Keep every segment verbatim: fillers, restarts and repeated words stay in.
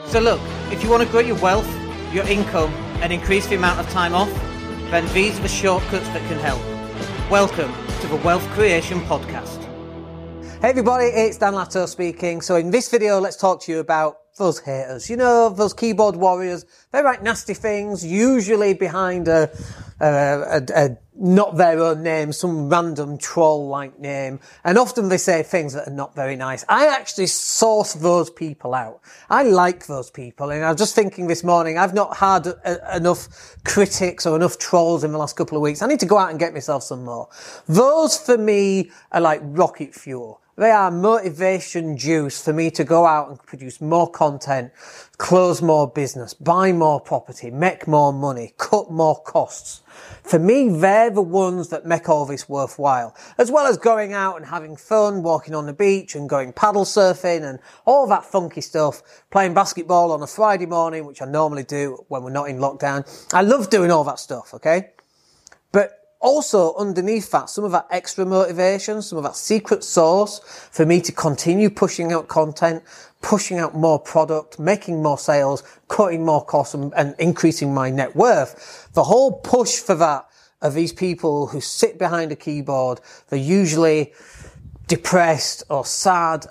So look, if you want to grow your wealth, your income, and increase the amount of time off, then these are the shortcuts that can help. Welcome to the Wealth Creation Podcast. Hey everybody, it's Dan Latto speaking. So in this video, let's talk to you about those haters. You know, those keyboard warriors. They write nasty things, usually behind a, a, a, a not their own name, some random troll-like name. And often they say things that are not very nice. I actually source those people out. I like those people. And I was just thinking this morning, I've not had a, enough critics or enough trolls in the last couple of weeks. I need to go out and get myself some more. Those, for me, are like rocket fuel. They are motivation juice for me to go out and produce more content, close more business, buy more property, make more money, cut more costs. For me, they're the ones that make all this worthwhile, as well as going out and having fun, walking on the beach and going paddle surfing and all that funky stuff, playing basketball on a Friday morning, which I normally do when we're not in lockdown. I love doing all that stuff, okay? But also, underneath that, some of that extra motivation, some of that secret sauce for me to continue pushing out content, pushing out more product, making more sales, cutting more costs and, and increasing my net worth. The whole push for that are these people who sit behind a keyboard. They're usually depressed or sad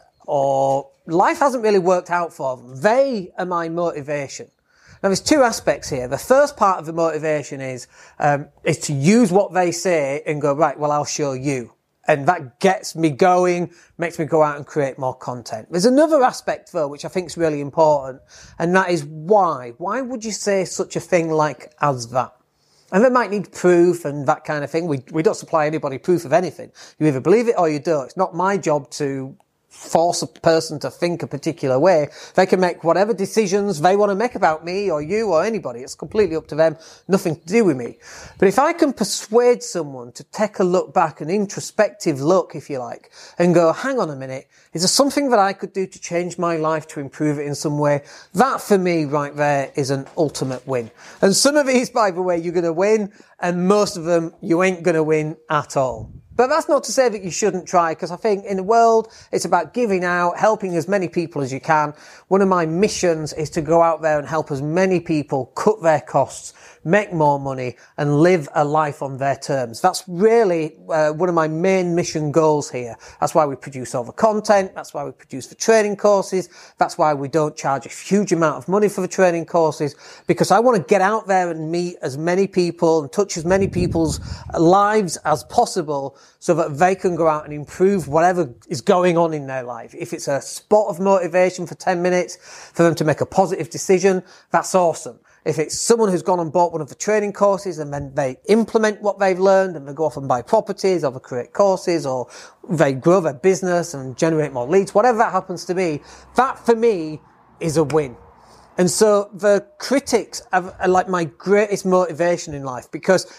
or life hasn't really worked out for them. They are my motivation. Now, there's two aspects here. The first part of the motivation is um, is to use what they say and go, right, well, I'll show you. And that gets me going, makes me go out and create more content. There's another aspect, though, which I think is really important, and that is why. Why would you say such a thing like as that? And they might need proof and that kind of thing. We, we don't supply anybody proof of anything. You either believe it or you don't. It's not my job to force a person to think a particular way. They can make whatever decisions they want to make about me or you or anybody. It's completely up to them. Nothing to do with me. But if I can persuade someone to take a look back, an introspective look, if you like, and go, hang on a minute, is there something that I could do to change my life, to improve it in some way? That for me right there is an ultimate win. And some of these, by the way, you're going to win, and most of them you ain't going to win at all. But that's not to say that you shouldn't try, because I think in the world, it's about giving out, helping as many people as you can. One of my missions is to go out there and help as many people cut their costs, make more money, and live a life on their terms. That's really uh, one of my main mission goals here. That's why we produce all the content. That's why we produce the training courses. That's why we don't charge a huge amount of money for the training courses, because I want to get out there and meet as many people and touch as many people's lives as possible, so that they can go out and improve whatever is going on in their life. If it's a spot of motivation for ten minutes for them to make a positive decision, that's awesome. If it's someone who's gone and bought one of the training courses and then they implement what they've learned and they go off and buy properties or they create courses or they grow their business and generate more leads, whatever that happens to be, that for me is a win. And so the critics are like my greatest motivation in life, because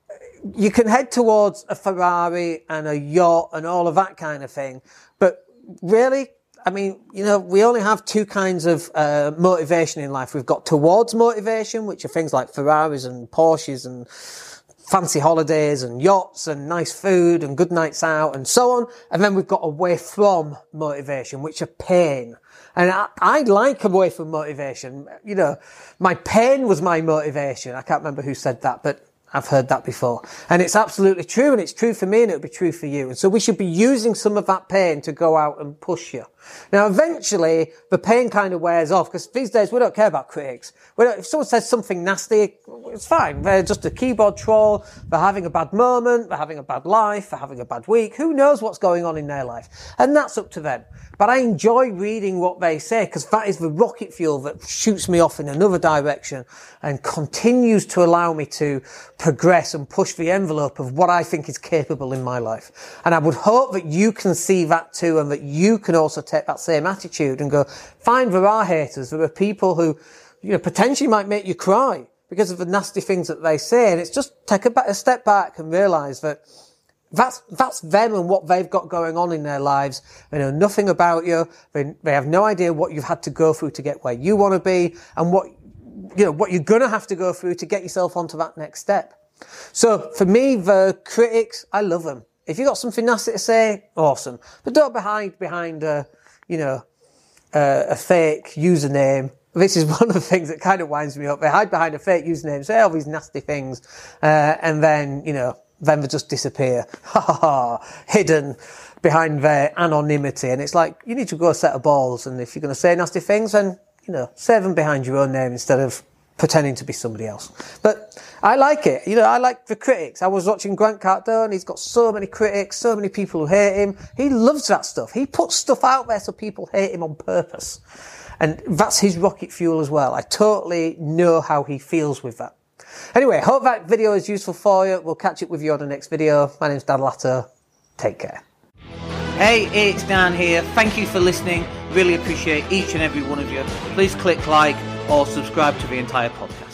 you can head towards a Ferrari and a yacht and all of that kind of thing. But really, I mean, you know, we only have two kinds of uh, motivation in life. We've got towards motivation, which are things like Ferraris and Porsches and fancy holidays and yachts and nice food and good nights out and so on. And then we've got away from motivation, which are pain. And I, I like away from motivation. You know, my pain was my motivation. I can't remember who said that, but I've heard that before. And it's absolutely true, and it's true for me, and it'll be true for you. And so we should be using some of that pain to go out and push you. Now, eventually, the pain kind of wears off, because these days we don't care about critics. We don't, if someone says something nasty, it's fine. They're just a keyboard troll. They're having a bad moment. They're having a bad life. They're having a bad week. Who knows what's going on in their life? And that's up to them. But I enjoy reading what they say, because that is the rocket fuel that shoots me off in another direction and continues to allow me to progress and push the envelope of what I think is capable in my life. And I would hope that you can see that too, and that you can also take that same attitude and go, fine, there are haters. There are people who, you know, potentially might make you cry because of the nasty things that they say. And it's just take a, a step back and realize that That's, that's them and what they've got going on in their lives. They know nothing about you. They, they have no idea what you've had to go through to get where you want to be, and what, you know, what you're going to have to go through to get yourself onto that next step. So for me, the critics, I love them. If you've got something nasty to say, awesome. But don't hide behind a, you know, a, a fake username this is one of the things that kind of winds me up. They hide behind a fake username, say all these nasty things, uh, and then, you know, then they just disappear. Ha ha ha, hidden behind their anonymity. And it's like, you need to grow a set of balls, and if you're going to say nasty things, then, you know, say them behind your own name instead of pretending to be somebody else. But I like it. You know, I like the critics. I was watching Grant Cardone. He's got so many critics, so many people who hate him. He loves that stuff. He puts stuff out there so people hate him on purpose. And that's his rocket fuel as well. I totally know how he feels with that. Anyway, hope that video is useful for you. We'll catch up with you on the next video. My name's Dan Latto. Take care. Hey, it's Dan here. Thank you for listening. Really appreciate each and every one of you. Please click like or subscribe to the entire podcast.